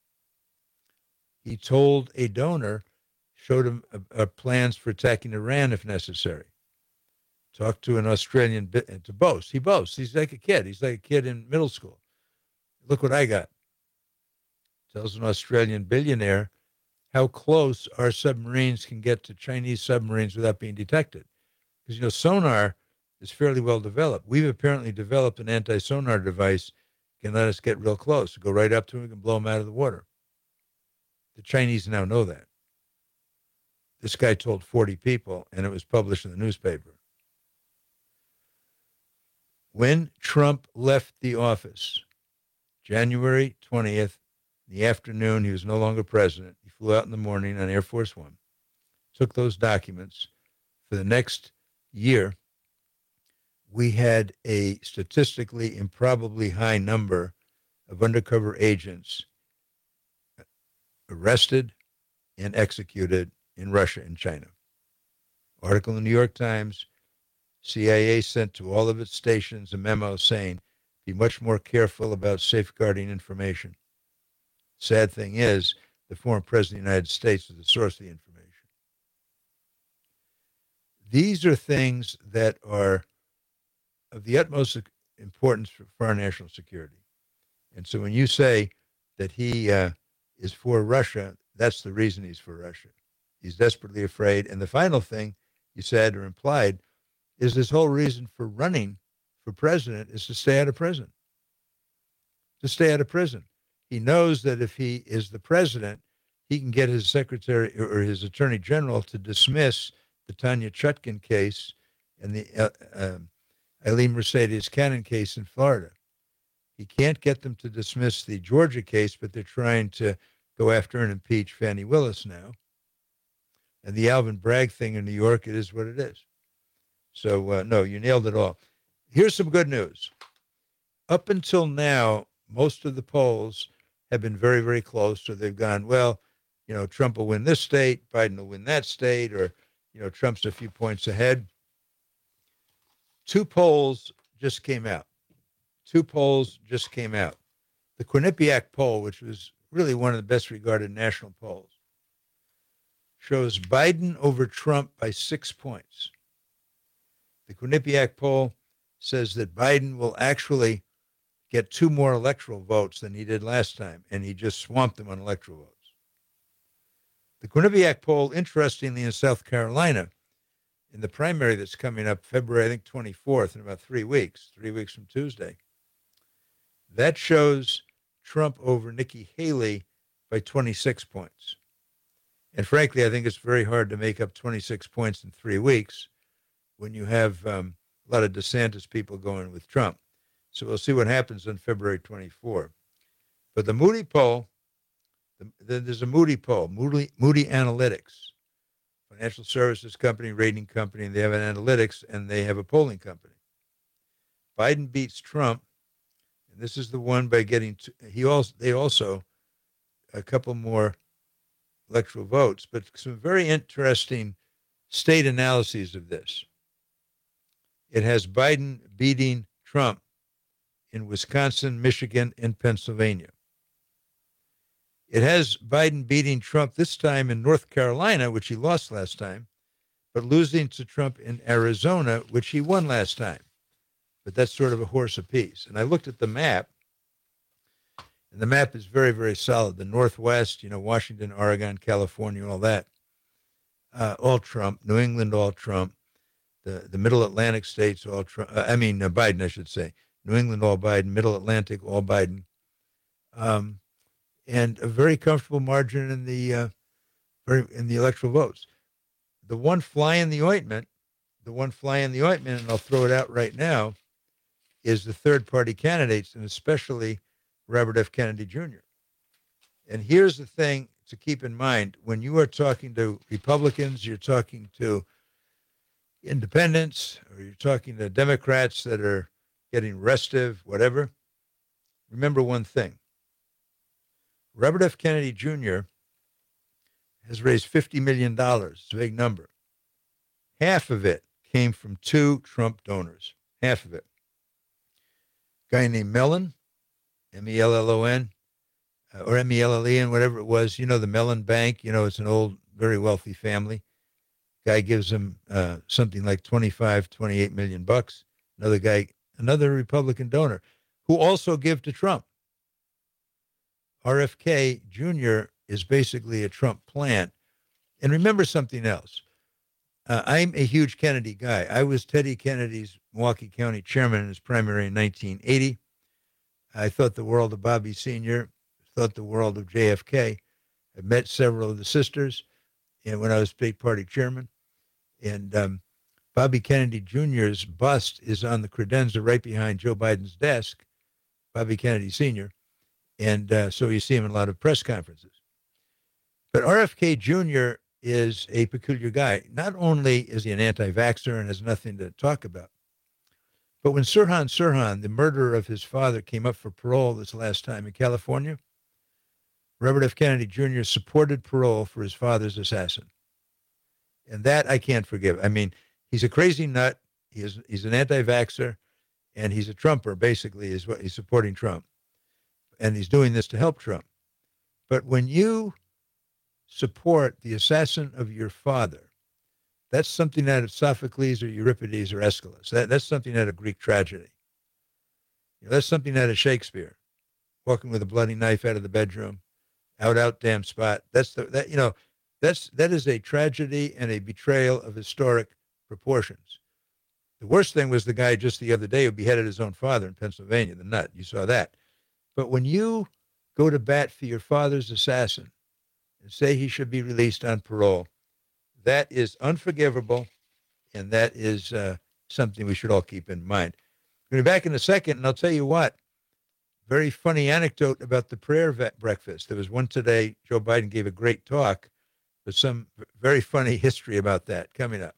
He told a donor, showed him plans for attacking Iran if necessary. Talked to an Australian, to boast. He boasts. He's like a kid. He's like a kid in middle school. Look what I got. Tells an Australian billionaire how close our submarines can get to Chinese submarines without being detected. Because, sonar is fairly well developed. We've apparently developed an anti-sonar device that can let us get real close, go right up to them and blow them out of the water. The Chinese now know that. This guy told 40 people, and it was published in the newspaper. When Trump left the office, January 20th, in the afternoon, he was no longer president. He flew out in the morning on Air Force One, took those documents. For the next year, we had a statistically improbably high number of undercover agents arrested and executed in Russia and China. Article in the New York Times, CIA sent to all of its stations a memo saying, be much more careful about safeguarding information. Sad thing is, the former president of the United States is the source of the information. These are things that are of the utmost importance for our national security. And so when you say that he is for Russia, that's the reason he's for Russia. He's desperately afraid. And the final thing you said or implied is his whole reason for running for president is to stay out of prison. To stay out of prison. He knows that if he is the president, he can get his secretary or his attorney general to dismiss the Tanya Chutkan case and the Eileen Mercedes Cannon case in Florida. He can't get them to dismiss the Georgia case, but they're trying to go after and impeach Fani Willis now. And the Alvin Bragg thing in New York, it is what it is. So, no, you nailed it all. Here's some good news. Up until now, most of the polls have been very, very close. So they've gone, well, Trump will win this state, Biden will win that state, or, Trump's a few points ahead. Two polls just came out. The Quinnipiac poll, which was really one of the best regarded national polls, shows Biden over Trump by 6 points. The Quinnipiac poll says that Biden will actually get 2 more electoral votes than he did last time, and he just swamped them on electoral votes. The Quinnipiac poll, interestingly, in South Carolina, in the primary that's coming up February, I think, 24th, in about 3 weeks from Tuesday, that shows Trump over Nikki Haley by 26 points. And frankly, I think it's very hard to make up 26 points in 3 weeks when you have a lot of DeSantis people going with Trump. So we'll see what happens on February 24. But the Moody poll, there's a Moody poll, Moody Analytics, financial services company, rating company, and they have an analytics, and they have a polling company. Biden beats Trump, and this is the one by getting, they also, a couple more electoral votes, but some very interesting state analyses of this. It has Biden beating Trump in Wisconsin, Michigan, and Pennsylvania. It has Biden beating Trump this time in North Carolina, which he lost last time, but losing to Trump in Arizona, which he won last time. But that's sort of a horse apiece. And I looked at the map, and the map is very, very solid. The Northwest, Washington, Oregon, California, all that, all Trump. New England, all Trump. The Middle Atlantic states, all Trump. Biden, I should say. New England, all Biden. Middle Atlantic, all Biden. And a very comfortable margin in the electoral votes. The one fly in the ointment, and I'll throw it out right now, is the third-party candidates, and especially Robert F. Kennedy Jr. And here's the thing to keep in mind. When you are talking to Republicans, you're talking to independents, or you're talking to Democrats that are getting restive, whatever, remember one thing. Robert F. Kennedy Jr. has raised $50 million. It's a big number. Half of it came from 2 Trump donors. Half of it. A guy named Mellon, M-E-L-L-O-N, or M-E-L-L-E-N, whatever it was. The Mellon Bank. It's an old, very wealthy family. Guy gives him something like $28 million. Another guy, another Republican donor, who also give to Trump. RFK Jr. is basically a Trump plant. And remember something else. I'm a huge Kennedy guy. I was Teddy Kennedy's Milwaukee County chairman in his primary in 1980. I thought the world of Bobby Sr., thought the world of JFK. I met several of the sisters when I was state party chairman. And Bobby Kennedy Jr.'s bust is on the credenza right behind Joe Biden's desk, Bobby Kennedy Sr., and so you see him in a lot of press conferences. But RFK Jr. is a peculiar guy. Not only is he an anti-vaxxer and has nothing to talk about, but when Sirhan Sirhan, the murderer of his father, came up for parole this last time in California, Robert F. Kennedy Jr. supported parole for his father's assassin. And that I can't forgive. He's a crazy nut. He's an anti-vaxxer, and he's a Trumper, basically, is what he's supporting Trump. And he's doing this to help Trump. But when you support the assassin of your father, that's something out of Sophocles or Euripides or Aeschylus. That's something out of Greek tragedy. That's something out of Shakespeare. Walking with a bloody knife out of the bedroom, out, damn spot. That is a tragedy and a betrayal of historic proportions. The worst thing was the guy just the other day who beheaded his own father in Pennsylvania, the nut. You saw that. But when you go to bat for your father's assassin and say he should be released on parole, that is unforgivable, and that is something we should all keep in mind. We're going to be back in a second, and I'll tell you what, very funny anecdote about the prayer breakfast. There was one today. Joe Biden gave a great talk, but some very funny history about that coming up.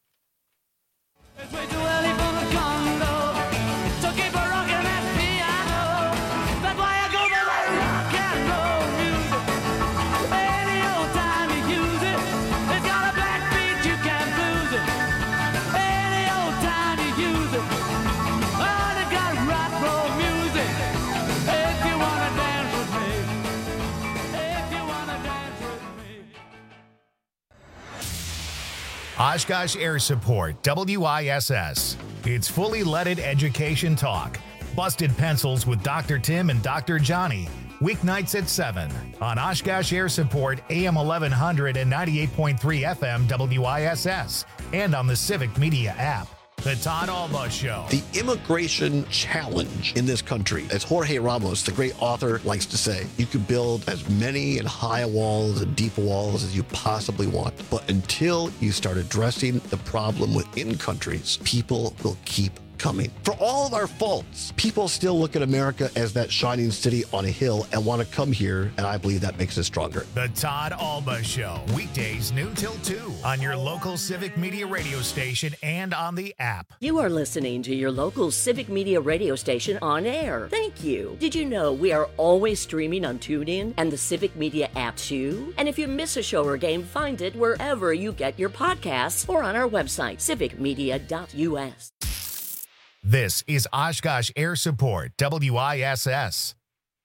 Oshkosh Air Support, WISS. It's fully leaded education talk. Busted Pencils with Dr. Tim and Dr. Johnny. Weeknights at 7 on Oshkosh Air Support, AM 1100 and 98.3 FM WISS, and on the Civic Media app. The Todd Alba Show. The immigration challenge in this country, as Jorge Ramos, the great author, likes to say, you can build as many and high walls and deep walls as you possibly want. But until you start addressing the problem within countries, people will keep coming. For all of our faults, people still look at America as that shining city on a hill and want to come here, and I believe that makes us stronger. The Todd Alba Show, weekdays noon till 2 on your local Civic Media radio station and on the app. You are listening to your local Civic Media radio station on air. Thank you. Did you know we are always streaming on TuneIn and the Civic Media app too? And if you miss a show or game, find it wherever you get your podcasts or on our website, civicmedia.us. This is Oshkosh Air Support, WISS.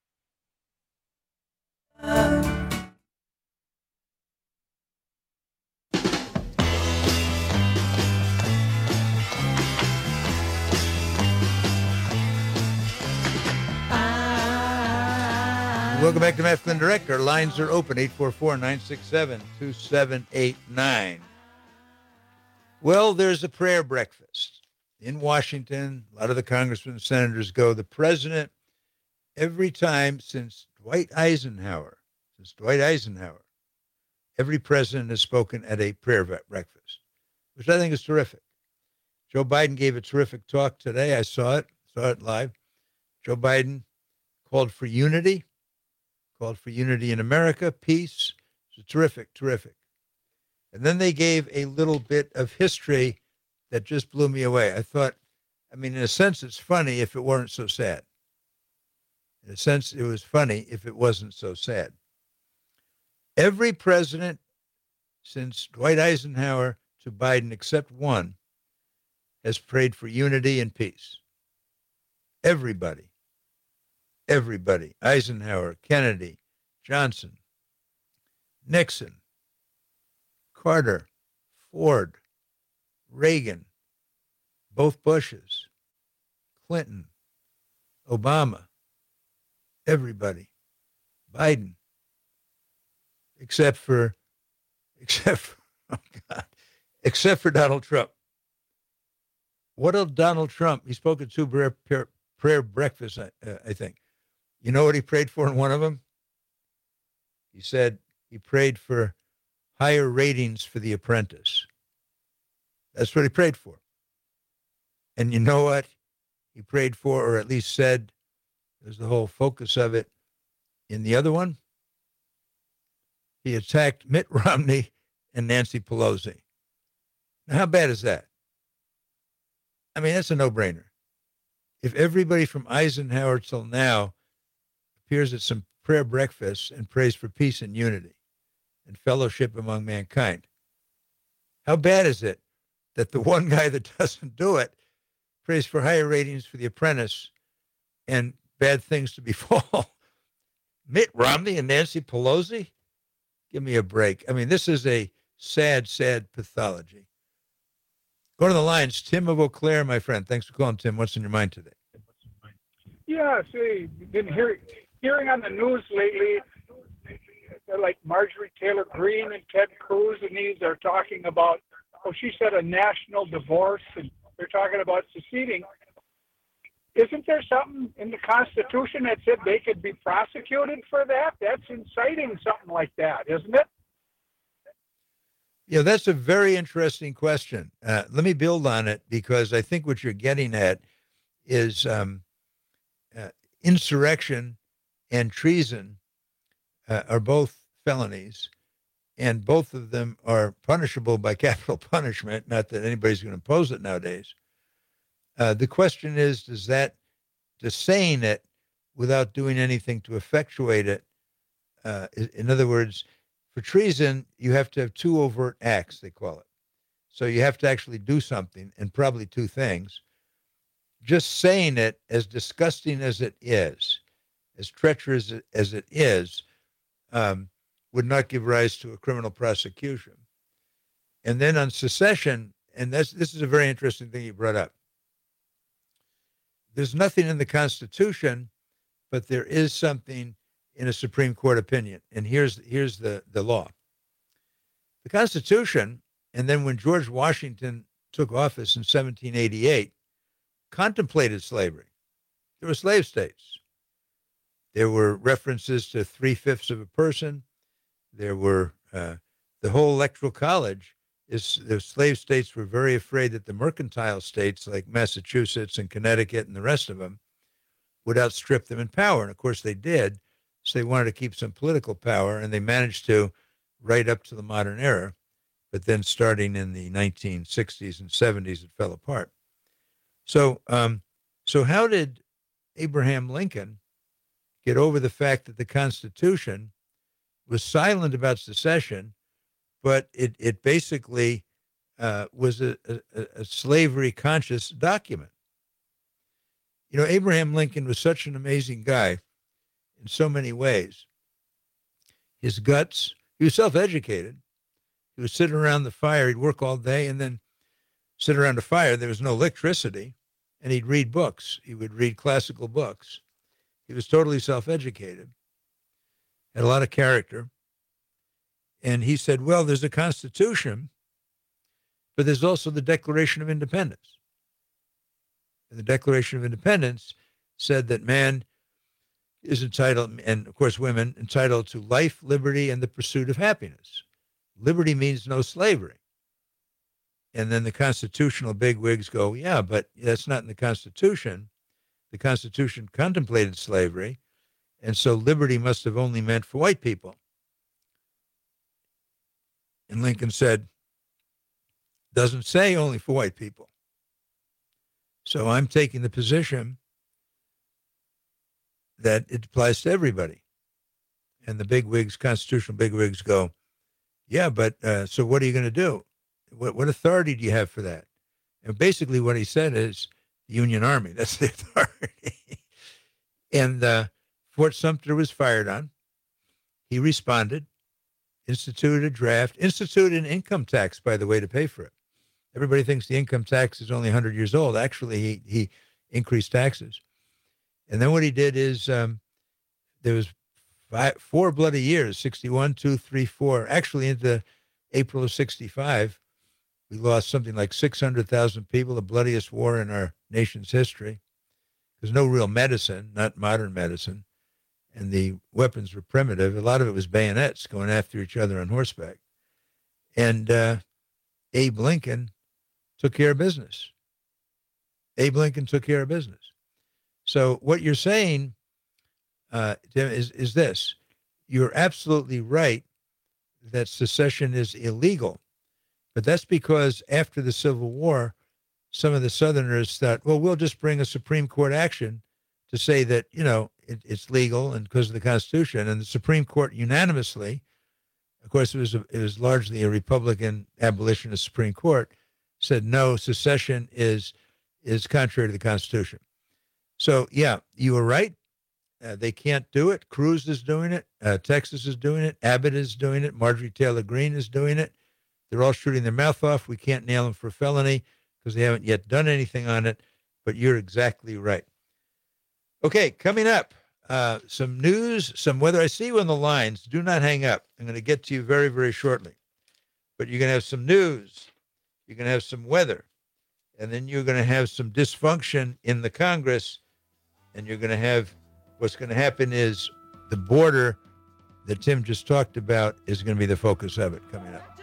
Welcome back to Matt Flynn Direct. Our lines are open, 844-967-2789. Well, there's a prayer breakfast. In Washington, a lot of the congressmen and senators go. The president, every time since Dwight Eisenhower, every president has spoken at a prayer breakfast, which I think is terrific. Joe Biden gave a terrific talk today. I saw it live. Joe Biden called for unity in America, peace. It's terrific. And then they gave a little bit of history that just blew me away. I thought, in a sense, it's funny if it weren't so sad. In a sense, it was funny if it wasn't so sad. Every president since Dwight Eisenhower to Biden, except one, has prayed for unity and peace. Everybody. Eisenhower, Kennedy, Johnson, Nixon, Carter, Ford, Reagan, both Bushes, Clinton, Obama, everybody, Biden, except for Donald Trump. What did Donald Trump? He spoke at two prayer breakfasts, I think. You know what he prayed for in one of them? He said he prayed for higher ratings for The Apprentice. That's what he prayed for. And you know what he prayed for, or at least said, was the whole focus of it in the other one? He attacked Mitt Romney and Nancy Pelosi. Now, how bad is that? That's a no-brainer. If everybody from Eisenhower till now appears at some prayer breakfasts and prays for peace and unity and fellowship among mankind, how bad is it that the one guy that doesn't do it prays for higher ratings for The Apprentice and bad things to befall Mitt Romney and Nancy Pelosi? Give me a break. This is a sad, sad pathology. Go to the lines. Tim of Eau Claire, my friend. Thanks for calling, Tim. What's in your mind today? Yeah, see, been hearing on the news lately, like Marjorie Taylor Greene and Ted Cruz, and these are talking about, she said a national divorce, and they're talking about seceding. Isn't there something in the Constitution that said they could be prosecuted for that? That's inciting something like that, isn't it? Yeah, that's a very interesting question. Let me build on it, because I think what you're getting at is insurrection and treason are both felonies, and both of them are punishable by capital punishment. Not that anybody's going to impose it nowadays. The question is, does saying it without doing anything to effectuate it, in other words, for treason, you have to have two overt acts, they call it. So you have to actually do something, and probably two things. Just saying it, as disgusting as it is, as treacherous as it is, would not give rise to a criminal prosecution. And then on secession, and this is a very interesting thing you brought up. there's nothing in the Constitution, but there is something in a Supreme Court opinion. And here's the law. The Constitution, and then when George Washington took office in 1788, contemplated slavery. There were slave states. There were references to 3/5 of a person. There were the whole Electoral College. The slave states were very afraid that the mercantile states like Massachusetts and Connecticut and the rest of them would outstrip them in power. And of course they did. So they wanted to keep some political power, and they managed to right up to the modern era. But then starting in the 1960s and 70s, it fell apart. So how did Abraham Lincoln get over the fact that the Constitution was silent about secession, but it basically was a slavery-conscious document? You know, Abraham Lincoln was such an amazing guy in so many ways. His guts, he was self-educated. He would sit around the fire, he'd work all day, and then sit around the fire. There was no electricity, and he'd read books. He would read classical books. He was totally self-educated, had a lot of character. And he said, well, there's a Constitution, but there's also the Declaration of Independence. And the Declaration of Independence said that man is entitled, and of course women, entitled to life, liberty, and the pursuit of happiness. Liberty means no slavery. And then the constitutional bigwigs go, yeah, but that's not in the Constitution. The Constitution contemplated slavery, and so liberty must have only meant for white people. And Lincoln said, doesn't say only for white people. So I'm taking the position that it applies to everybody. And the bigwigs, constitutional bigwigs go, yeah, but so what are you going to do? What authority do you have for that? And basically what he said is the Union Army. That's the authority. And Fort Sumter was fired on. He responded, instituted a draft, instituted an income tax, by the way, to pay for it. Everybody thinks the income tax is only 100 years old. Actually, he increased taxes. And then what he did is there was 4 bloody years, 61, 2, 3, 4. Actually, into April of 65, we lost something like 600,000 people, the bloodiest war in our nation's history. There's no real medicine, not modern medicine. And the weapons were primitive. A lot of it was bayonets going after each other on horseback. And Abe Lincoln took care of business. Abe Lincoln took care of business. So what you're saying, Tim, is this. You're absolutely right that secession is illegal. But that's because after the Civil War, some of the Southerners thought, well, we'll just bring a Supreme Court action to say that, you know, it's legal and because of the Constitution. And the Supreme Court unanimously, of course, it was largely a Republican abolitionist Supreme Court, said no, secession is contrary to the Constitution. So, yeah, you were right. They can't do it. Cruz is doing it. Texas is doing it. Abbott is doing it. Marjorie Taylor Greene is doing it. They're all shooting their mouth off. We can't nail them for felony because they haven't yet done anything on it. But you're exactly right. Okay, coming up, some news, some weather. I see you on the lines. Do not hang up. I'm going to get to you very, very shortly. But you're going to have some news. You're going to have some weather. And then you're going to have some dysfunction in the Congress. And you're going to have, what's going to happen is the border that Tim just talked about is going to be the focus of it coming up.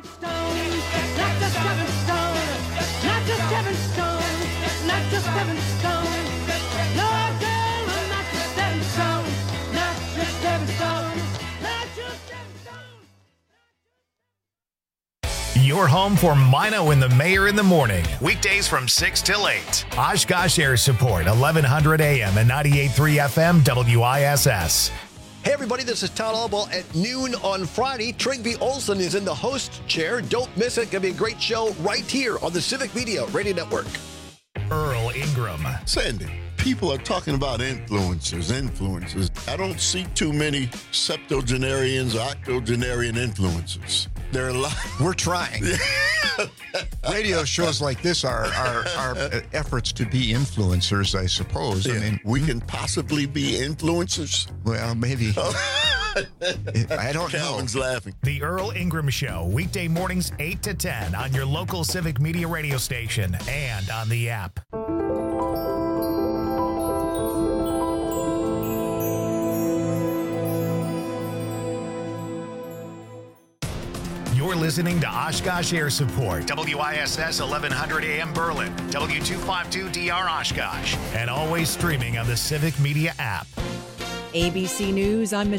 Your home for Mino and the Mayor in the morning. Weekdays from 6 till 8. Oshkosh Air Support, 1100 AM and 98.3 FM WISS. Hey, everybody, this is Todd Albaugh at noon on Friday. Trygve Olsen is in the host chair. Don't miss it. Going to be a great show right here on the Civic Media Radio Network. Earl Ingram. Sandy, people are talking about influencers. I don't see too many septuagenarians or octogenarian influencers. There are a lot. We're trying. radio shows like this are efforts to be influencers, I suppose. Yeah. I mean, we can possibly be influencers. Well, maybe. I don't Calvin's know. laughing. The Earl Ingram Show, weekday mornings 8 to 10 on your local Civic Media radio station and on the app. You're listening to Oshkosh Air Support, WISS 1100 AM Berlin, W252DR Oshkosh, and always streaming on the Civic Media app. ABC News, I'm Michelle.